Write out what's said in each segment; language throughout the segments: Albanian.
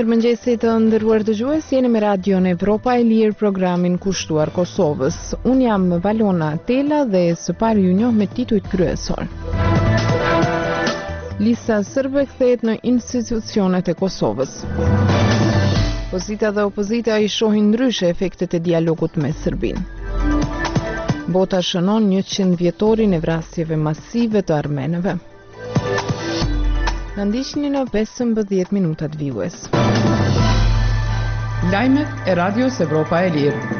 Mirëmëngjesi të nderuar dëgjues, jeni me Radion Evropa e Lirë, programin kushtuar Kosovës. Unë jam Valona Tela dhe së pari ju njoh me titujt kryesor. Lista sërbe kthehet në institucionet e Kosovës. Pozita dhe opozita i shohin ndryshe efektet e dialogut me Serbinë. Bota shënon 100 vjetorin e vrasjeve masive të armenëve. Në ndiqni në 15 minutat vijues. Lajmet e Radios Evropa e Lirë.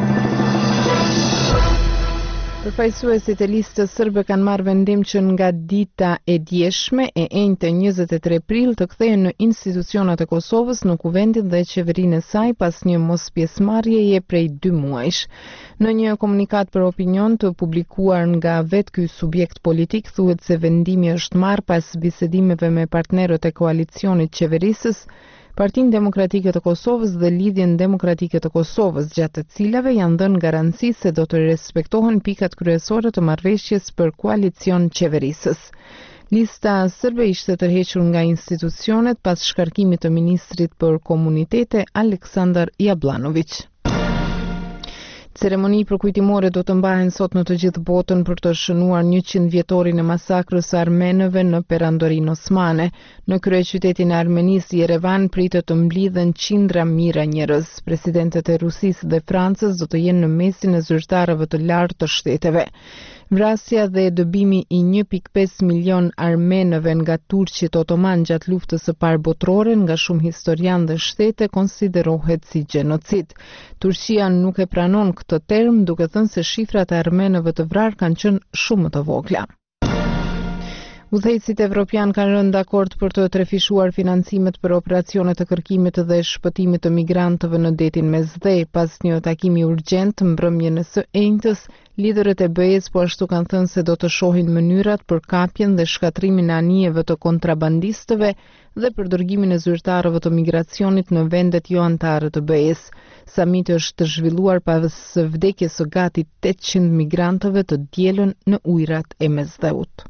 Përfaqësuesit e listës sërbe kanë marrë vendim që nga dita e djeshme e enjte 23 prill të kthehen në institucionet e Kosovës, në kuvendin dhe qeverinë e saj pas një mospjesëmarrjeje prej 2 muajsh. Në një komunikat për opinion të publikuar nga vetë ky subjekt politik, thuhet se vendimi është marrë pas bisedimeve me partnerët e koalicionit qeverisës, Partinë Demokratike të Kosovës dhe Lidhjen Demokratike të Kosovës, gjatë të cilave janë dhënë garanci se do të respektohen pikat kryesore të marrëveshjes për koalicion qeverisës. Lista sërbe ishte tërhequr nga institucionet pas shkarkimit të ministrit për komunitete Aleksandar Jablanović. Ceremoni përkujtimore do të mbahen sot në të gjithë botën për të shënuar 100 vjetorin e masakrës së armenëve në perandorinë osmane. Në kryeqytetin e Armenisë, Yerevan, pritet të mblidhen qindra mijëra njerëz. Presidentet e Rusisë dhe Francës do të jenë në mesin e zyrtarëve të lartë të shteteve. Vrasja dhe dëbimi i 1.5 milion armenëve nga turqit otoman gjatë luftës së parë botërore nga shumë historianë dhe shtete konsiderohet si gjenocid. Turqia nuk e pranon këtë term, duke thënë se shifrat e armenëve të vrarë kanë qenë shumë më të vogla. Udhëheqësit evropian kanë rënë dakord për të trefishuar financimet për operacionet të kërkimit dhe shpëtimit të migrantëve në detin Mesdhej. Pas një takimi urgjent mbrëmjen e së enjtës, liderët e BE-s po ashtu kanë thënë se do të shohin mënyrat për kapjen dhe shkatrimin e anijeve të kontrabandistëve dhe për dërgimin e zyrtarëve të migracionit në vendet jo anëtare të BE-s. Samiti është zhvilluar pas vdekjes së gati 800 migrantëve të dielën në ujërat e Mesdheut.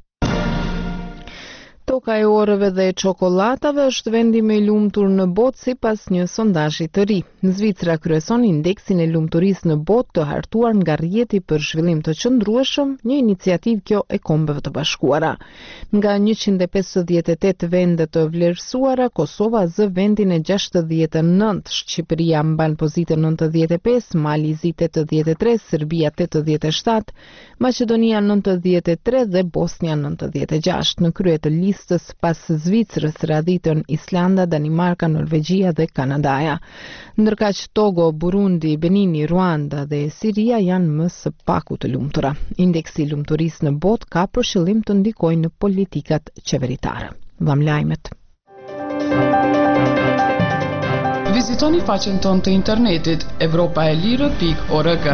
Toka e orëve dhe çokoladave është vendi më i lumtur në botë sipas një sondazhi të ri. Zvicra kryeson indeksin e lumturisë në botë të hartuar nga Rrjeti për Zhvillim të Qëndrueshëm, një iniciativë kjo e Kombeve të Bashkuara. Nga 158 vende të vlerësuara, Kosova zë vendin e 69, Shqipëria mban pozitën 95, Malizi 83, Serbia 87, Maqedonia 93 dhe Bosnia 96. Në krye të listës pas Zvicrës radhitën Islanda, Danimarka, Norvegjia dhe Kanadaja. Ndërkaq Togo, Burundi, Benini, Ruanda dhe Siria janë më së paku të lumtura. Indeksi i lumturisë në botë ka për qëllim të ndikojë në politikat qeveritare. Vam lajmet. Vizitoni faqen tonë të internetit europaelire.org.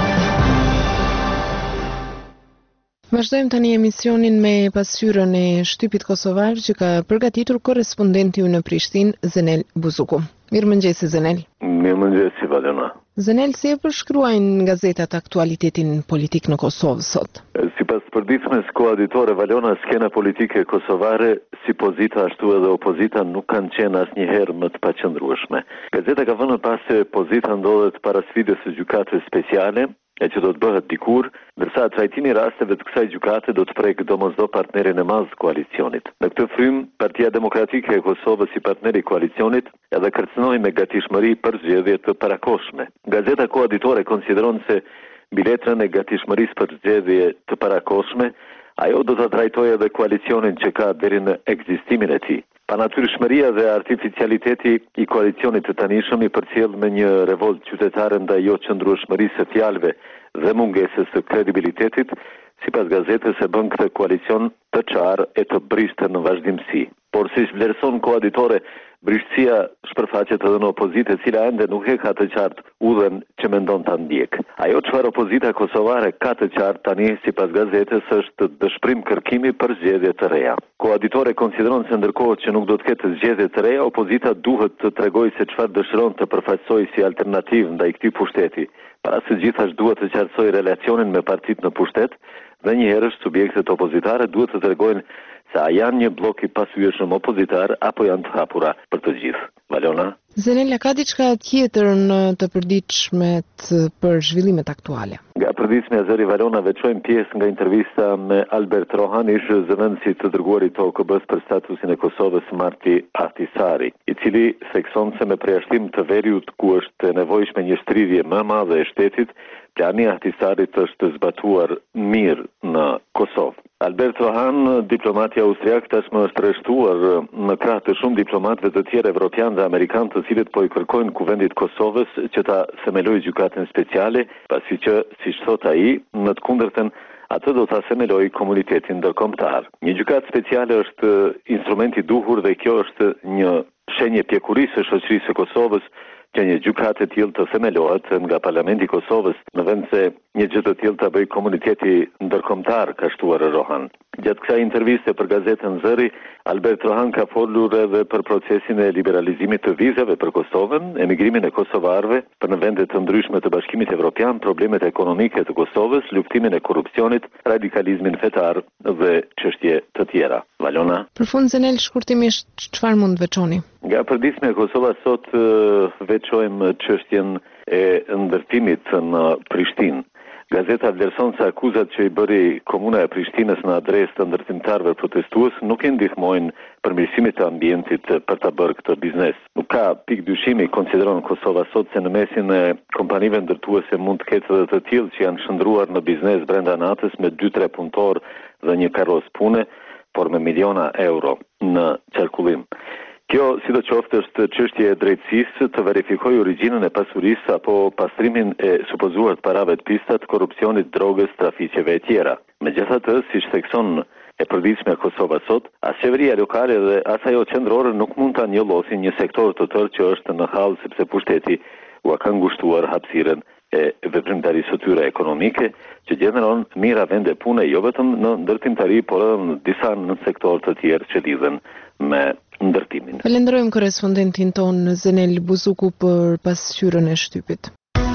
Vazhdojmë tani emisionin me pasqyrën e shtypit kosovar që ka përgatitur korrespondenti ju në Prishtinë, Zenel Buzuku. Mirëmëngjesi, Zenel. Mirëmëngjesi, Valona. Zenel, si e përshkruajnë gazetat aktualitetin politik në Kosovë sot? Sipas përditshmes koaditore, Valona, skena politike kosovare, si pozita ashtu edhe opozita, nuk kanë qenë asnjëherë më të paqëndrueshme. Gazeta ka vënë pas se pozita ndodhet para sfidës së gjykatës speciale, e që do të bëhet dikur, ndërsa trajtimi i rasteve të kësaj gjykate do të prek domosdo partnerin e madh të koalicionit. Në këtë frym, Partia Demokratike e Kosovës si partneri i koalicionit edhe kërcënoi me gatishmëri për zgjedhje të parakohshme. Gazeta koaditore konsideron se mbi letrën e gatishmërisë për zgjedhje të parakohshme, ajo do ta trajtojë edhe koalicionin që ka deri në ekzistimin e tij. Panatyrshmëria dhe artificialiteti i koalicionit të tanishëm i përcjell me një revolt qytetare ndaj jo qëndrueshmërisë së fjalëve dhe mungesës së kredibilitetit, sipas gazetës e bën këtë koalicion të qarë e të brishtë në vazhdimsi. Por si vlerëson koaditore, brishtësia shpërfaqet edhe në opozitë, e cila ende nuk e ka të qartë udhën që mendon ta ndjek. Ajo çfarë opozita kosovare ka të qartë tani, sipas gazetës, është dëshpërim kërkimi për zgjedhje të reja. Koaditore konsideron se ndërkohë që nuk do të ketë zgjedhje të reja, opozita duhet të tregojë se çfarë dëshiron të përfaqësojë si alternativë ndaj këtij pushteti. Para se gjithashtu duhet të qartësoj relacionin me partitë në pushtet Dhe njëherë subjektet opozitare duhet të tregojnë se a janë një blok i pasyeshëm opozitar apo janë të hapura për të gjithë. Valona? Zenela, ka diçka tjetër në të përditshmet për zhvillimet aktuale? Nga përditshmja zëri Valona veçojmë pjesë nga intervista me Albert Rohan, ish zëvendësi të dërguarit të OKB-s për statusin e Kosovës Marti Ahtisari, i cili thekson se me përjashtim të veriut ku është nevojshme një shtridhje më e madhe e shtetit, plani Ahtisarit është zbatuar mirë në Kosovë. Albert Rohan, diplomati austriak, tashmë është arrestuar në krah të shumë diplomatëve të tjerë evropianë dhe amerikanë, të cilët po i kërkojnë kuvendit Kosovës që ta themelojë gjykatën speciale, pasi që, siç thot ai, në të kundërtën atë do ta themelojë komunitetin ndërkombëtar. Një gjykatë speciale është instrumenti i duhur dhe kjo është një shenjë pjekurisë së shoqërisë së Kosovës që një gjykatë e tillë të themelohet nga Parlamenti i Kosovës, në vend se një gjë të tillë ta bëjë komuniteti ndërkombëtar, ka shtuar Rohan. Gjatë kësaj interviste për gazetën Zëri, Albert Rohan ka folur edhe për procesin e liberalizimit të vizave për Kosovën, emigrimin e kosovarëve për në vende të ndryshme të Bashkimit Evropian, problemet ekonomike të Kosovës, luftimin e korrupsionit, radikalizmin fetar dhe çështje të tjera. Valona? Për fund, Zenel, shkurtimisht çfarë mund të veçoni? Nga përditshmja e Kosovës sot veçojmë çështjen e ndërtimit në Prishtinë. Gazeta vlerëson se akuzat që i bëri komuna e Prishtinës në adresë të ndërtimtarëve protestues nuk i ndihmojnë përmirësimit të ambientit për ta bërë këtë biznes. Nuk ka pikë dyshimi, konsideron Kosova sot, se në mesin e kompanive ndërtuese mund të ketë edhe të tillë që janë shndruar në biznes brenda natës me 2-3 punëtor dhe një karroz pune, por me miliona euro në qarkullim. Kjo, sidoqoftë, është çështje e drejtësisë të verifikojë origjinën e pasurisë apo pastrimin e supozuar të parave të pistat, korrupsionit, drogës, trafiqeve e tjera. Megjithatë, siç thekson e përditshmja Kosova sot, as qeveria lokale dhe as ajo qendrore nuk mund ta njollosin një sektor të tërë që është në hall sepse pushteti u ka ngushtuar hapësirën e veprimtarisë së tyre ekonomike, që gjeneron mira vende pune jo vetëm në ndërtimtari, por edhe në disa në sektor të tjerë që lidhen me ndërtimin. Falenderojmë korrespondentin ton Zenel Buzuku për pasqyrën e shtypit.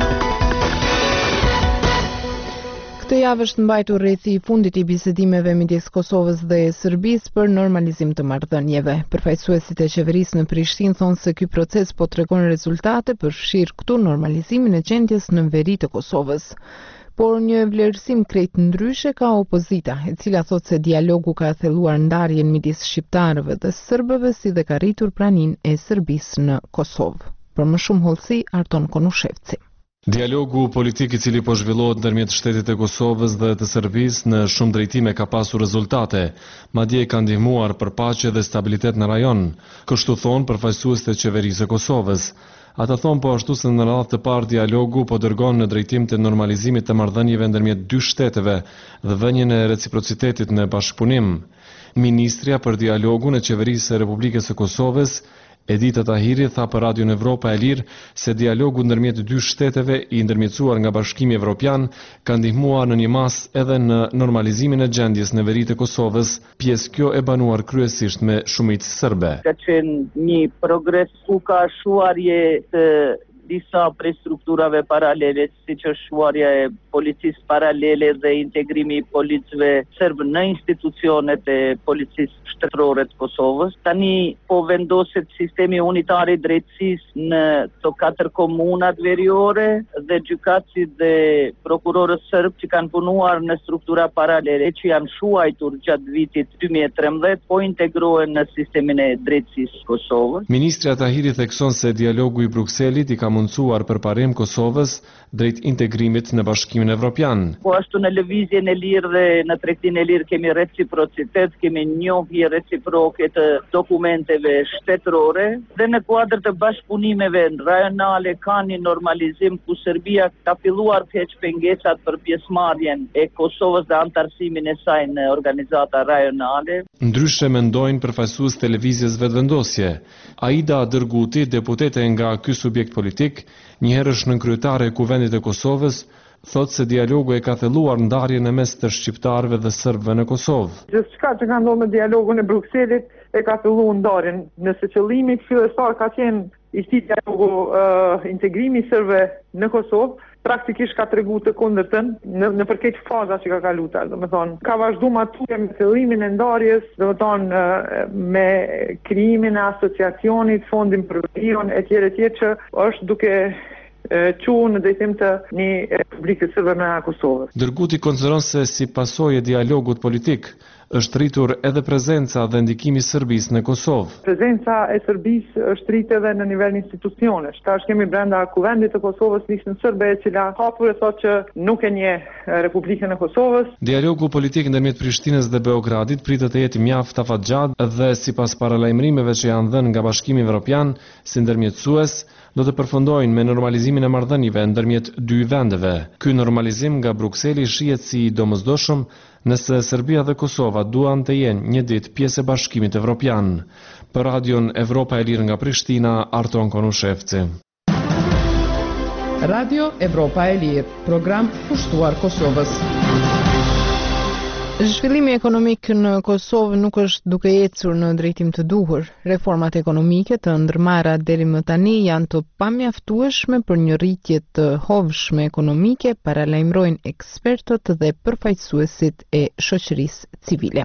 Këtë javë është mbajtur rrethi i fundit i bisedimeve midis Kosovës dhe Serbisë për normalizim të marrëdhënieve. Përfaqësuesit e qeverisë në Prishtinë thonë se ky proces po tregon rezultate për fshirë këtu normalizimin e gjendjes në veri të Kosovës. Por një vlerësim krejt ndryshe ka opozita, e cila thotë se dialogu ka thelluar ndarjen midis shqiptarëve dhe serbëve, si dhe ka rritur praninë e Serbisë në Kosovë. Për më shumë hollësi, Arton Konushevci. Dialogu politik i cili po zhvillohet ndërmjet shtetit e Kosovës dhe të Serbisë në shumë drejtime ka pasur rezultate, madje ka ndihmuar për paqe dhe stabilitet në rajon, kështu thonë përfaqësuesit e qeverisë së Kosovës. Ata thonë po ashtu se në radhë të parë dialogu po dërgon në drejtim të normalizimit të marrëdhënieve ndërmjet dy shteteve dhe vënien e reciprocitetit në bashkëpunim. Ministrja për dialogun e qeverisë së Republikës së Kosovës, Edita Tahiri, tha për Radion Evropa e Lirë se dialogu ndërmjet dy shteteve i ndërmjetësuar nga Bashkimi Evropian ka ndihmuar në një mas edhe në normalizimin e gjendjes në veri të Kosovës, pjesë kjo e banuar kryesisht me shumicë serbe. Ka qenë një progres ku ka shuarje të disa prej strukturave paralele, siç është shuarja e policisë paralele dhe integrimi i policëve serbë në institucionet e policisë shtetërore të Kosovës. Tani po vendoset sistemi unitar i drejtësisë në to 4 komunat veriore dhe gjykatësit dhe prokurorët serb që kanë punuar në struktura paralele që janë shuajtur gjatë vitit 2013 po integrohen në sistemin e drejtësisë Kosovës. Ministrja Tahiri thekson se dialogu i Brukselit i ka mundësuar përparim Kosovës drejt integrimit në Bashkimin Evropian. Po ashtu në lëvizjen e lirë dhe në tregtinë e lirë kemi reciprocitet, kemi njohje reciproke të dokumenteve shtetërore dhe në kuadër të bashkëpunimeve rajonale ka një normalizim ku Serbia ka filluar të heqë pengesat për pjesëmarrjen e Kosovës dhe antarësimin e saj në organizata rajonale. Ndryshe mendojnë përfaqësues televizjes vetëvendosje. Aida Dërguti, deputete nga ky subjekt politik, njëherësh nënkryetare e Kuvendit të Kosovës, thotë se dialogu e ka thelluar ndarjen e mes të shqiptarëve dhe serbëve në Kosovë. Gjithçka që ka ndodhur me dialogun e Brukselit e ka thelluar ndarjen, nëse qëllimi fillestar ka qenë ishte dialogu integrimi i serbëve në Kosovë, praktikisht ka tregu të kundërtën në përkeq faza që ka kaluar. Domethënë, ka vazhduar atje me fillimin e ndarjes, domethënë me krijimin e asociacionit, fondin për verion etj që është duke qunë në drejtim të një Republike Sërbe me Kosovës. Dërguti konsideron se si pasojë e dialogut politik është rritur edhe prezenca dhe ndikimi i Serbisë në Kosovë. Prezenca e Serbisë është rritur edhe në nivel institucionesh. Tash kemi brenda kuvendit të Kosovës listën serbe, e cila hapur e thotë që nuk e njeh Republikën e Kosovës. Dialogu politik ndërmjet Prishtinës dhe Beogradit pritet të jetë mjaft afatgjatë dhe sipas paralajmërimeve që janë dhënë nga Bashkimi Evropian si ndërmjetësues, do të përfundojnë me normalizimin e marrëdhënieve ndërmjet dy vendeve. Ky normalizim nga Brukseli shihet si i domosdoshëm nëse Serbia dhe Kosova duan të jenë një ditë pjesë e Bashkimit Evropian. Për Radion Evropa e Lirë nga Prishtina, Arton Konushevci. Radio Evropa e Lirë, program kushtuar Kosovës. Zhvillimi ekonomik në Kosovë nuk është duke ecur në drejtim të duhur. Reformat ekonomike të ndërmarra deri më tani janë të pamjaftueshme për një rritje të hovshme ekonomike, paralajmërojnë ekspertët dhe përfaqësuesit e shoqërisë civile.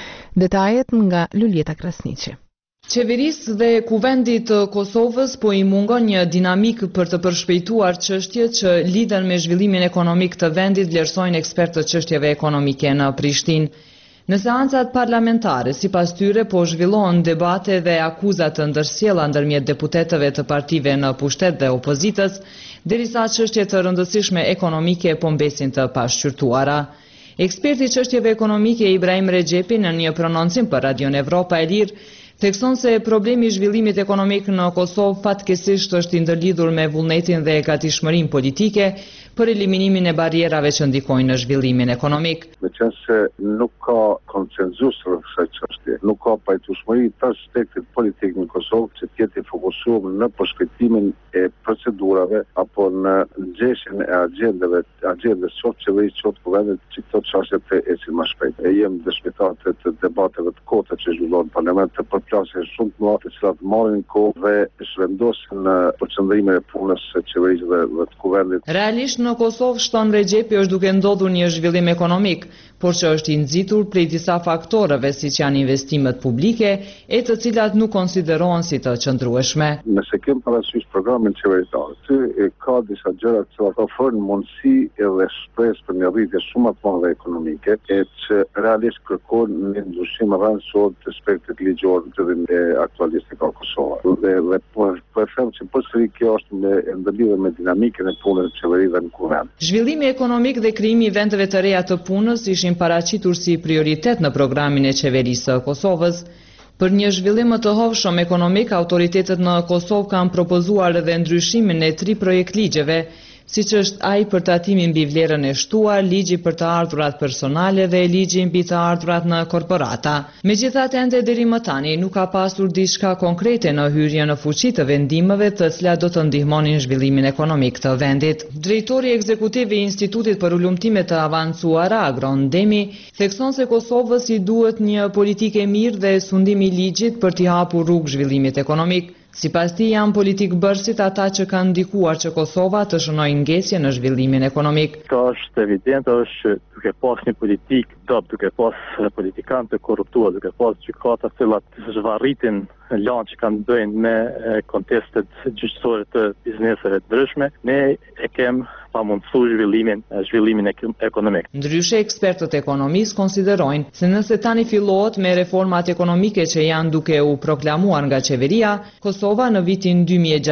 Detajet nga Luljeta Krasniqi. Qeverisë dhe kuvendit të Kosovës po i mungon një dinamik për të përshpejtuar çështjet që lidhen me zhvillimin ekonomik të vendit, vlerësojnë ekspertët çështjeve ekonomike në Prishtinë. Në seancat parlamentare, sipas tyre, po zhvillohen debate dhe akuzat të ndërsjella ndërmjet deputetëve të partive në pushtet dhe opozitës, derisa çështjet të rëndësishme ekonomike po mbesin të pashqyrtuara. Eksperti i çështjeve ekonomike Ibrahim Rexhepi në një prononcim për Radion Evropa e Lirë thekson se problemi i zhvillimit ekonomik në Kosovë fatkeqësisht është i ndërlidhur me vullnetin dhe gatishmërinë politike për eliminimin e barrierave që ndikojnë në zhvillimin ekonomik. Meqense nuk ka konsenzus rreth kësaj çështje, nuk ka pajtueshmëri të aspektit politik në Kosovë që të jetë i fokusuar në përshkëtimin e procedurave apo në nxjerrjen e agjendës qoftë qeverisë qoftë kuvendit që këto çështje të ecin më shpejt. E jem dëshmitar të debateve të kota që zhvillohen në parlament të përplasje shumë të mëdha të cilat marrin kohë dhe shvendosin në përqendrimin e punës së qeverisë dhe të kuvendit. Realisht në Kosovë, shton Rexhepi, është duke ndodhur një zhvillim ekonomik, por që është i nxitur prej disa faktorëve siç janë investimet publike, e të cilat nuk konsiderohen si të qëndrueshme. Nëse kem parasysh programin qeveritar, ka disa gjëra që ofrojnë mundësi edhe shpresë për një rritje shumë të madhe ekonomike, e që realisht kërkojnë një ndryshim rrëndësor të aspektit ligjor të aktualistik ka Kosova. Dhe po e them që përsëri kjo është në ndërlidhje me dinamikën e punës së qeverisë në kuvend. Zhvillimi ekonomik dhe krijimi i vendeve të reja të punës ishin paraqitur si prioritet në programin e qeverisë së Kosovës. Për një zhvillim më të hovshëm ekonomik, autoritetet në Kosovë kanë propozuar edhe ndryshimin e 3 projektligjeve, siç është ai për tatimin mbi vlerën e shtuar, ligji për të ardhurat personale dhe ligji mbi të ardhurat në korporata. Megjithatë, ende deri më tani nuk ka pasur diçka konkrete në hyrje në fuqi të vendimeve të cilat do të ndihmonin zhvillimin ekonomik të vendit. Drejtori ekzekutiv i Institutit për Ulëmtime të Avancuara, Agron Demi, thekson se Kosovës i duhet një politikë e mirë dhe sundim i ligjit për t'i hapur rrugë zhvillimit ekonomik. Sipas tij, janë politik bërësit ata që kanë ndikuar që Kosova të shënojë ngjesje në zhvillimin ekonomik. Ka është evident është duke pas një politik dob, duke pas politikanë të korruptuar, duke pas gjykata të cilat zhvarritin lanë që kanë bëjnë me kontestet gjyqësore të bizneseve të ndryshme, ne e kem pamundësu zhvillimin ekonomik. Ndryshe, ekspertët ekonomisë konsiderojnë se nëse tani fillohet me reformat ekonomike që janë duke u proklamuar nga qeveria, Kosova në vitin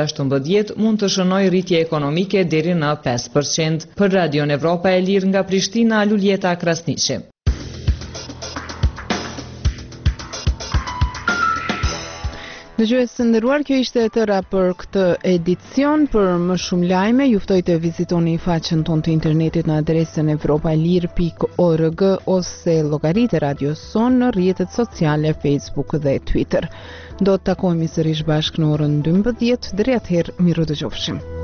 2016 mund të shënojë rritje ekonomike deri në 5%. Për Radion Evropa e Lirë nga Prishtina, Luljeta Krasniqi. Dëgjues të nderuar, kjo ishte e tëra për këtë edicion. Për më shumë lajme, ju ftoj të vizitoni faqen tonë të internetit në adresën evropaelir.org ose llogaritë e Radios Son në rrjetet sociale Facebook dhe Twitter. Do të takohemi sërish bashkë në orën 12. Deri atëherë, miru dëgjofshim.